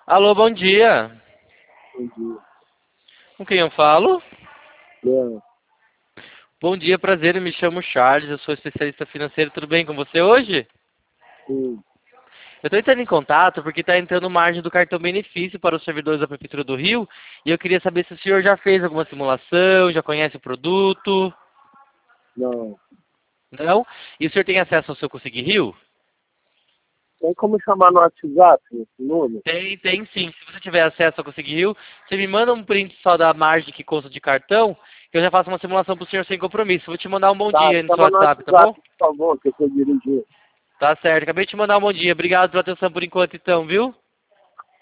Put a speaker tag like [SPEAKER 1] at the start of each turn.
[SPEAKER 1] Alô, bom dia.
[SPEAKER 2] Bom dia.
[SPEAKER 1] Com quem eu falo?
[SPEAKER 2] É,
[SPEAKER 1] Bom dia, prazer, eu me chamo Charles, eu sou especialista financeiro, tudo bem com você hoje?
[SPEAKER 2] sim.
[SPEAKER 1] Eu estou entrando em contato porque está entrando margem do cartão benefício para os servidores da Prefeitura do Rio e eu queria saber se o senhor já fez alguma simulação, já conhece o produto.
[SPEAKER 2] Não.
[SPEAKER 1] Não? E o senhor tem acesso ao seu Consegui Rio?
[SPEAKER 2] Tem como chamar no WhatsApp esse número?
[SPEAKER 1] Tem sim. Se você tiver acesso ao Consegui Rio, você me manda um print só da margem que consta de cartão, que eu já faço uma simulação para o senhor sem compromisso. Vou te mandar um bom
[SPEAKER 2] Tá,
[SPEAKER 1] dia aí no seu
[SPEAKER 2] chama no
[SPEAKER 1] WhatsApp, tá bom?
[SPEAKER 2] WhatsApp, por favor, que eu estou dirigindo.
[SPEAKER 1] Tá certo. Acabei de te mandar um bom dia. Obrigado pela atenção por enquanto, então, viu?